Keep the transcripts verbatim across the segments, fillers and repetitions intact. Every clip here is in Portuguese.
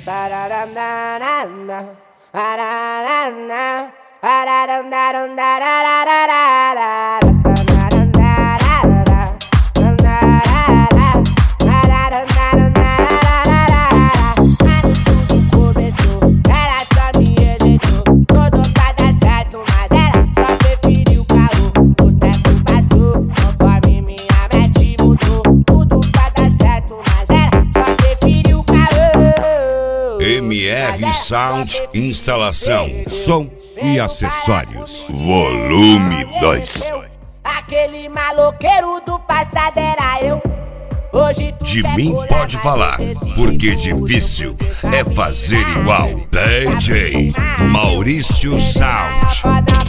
M R Sound, instalação, som e acessórios. Volume dois. Aquele maloqueiro do passado era eu. Hoje tu De mim pode falar, porque difícil é fazer igual. D J Maurício Sound.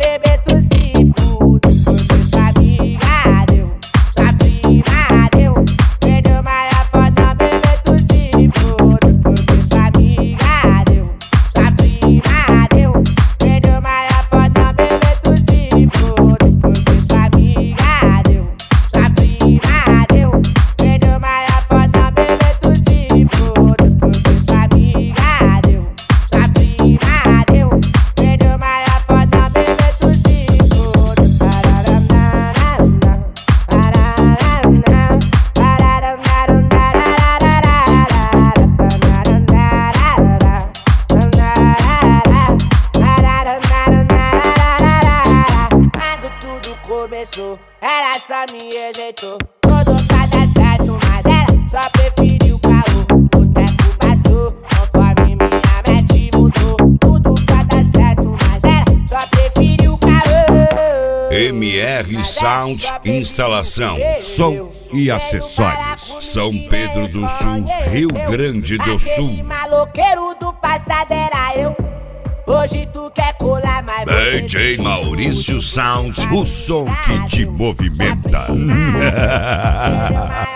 Começou, ela só me rejeitou. Tudo pra dar certo, mas ela só preferiu o carro. O tempo passou, conforme minha mente mudou. Tudo pra dar certo, mas ela só preferiu o carro. M R Sound, instalação, som e acessórios. São Pedro do Sul, Rio Grande do Sul. Aquele maloqueiro do passado era eu. Hoje tu quer colar, mas D J Maurício Sound, o som que te movimenta.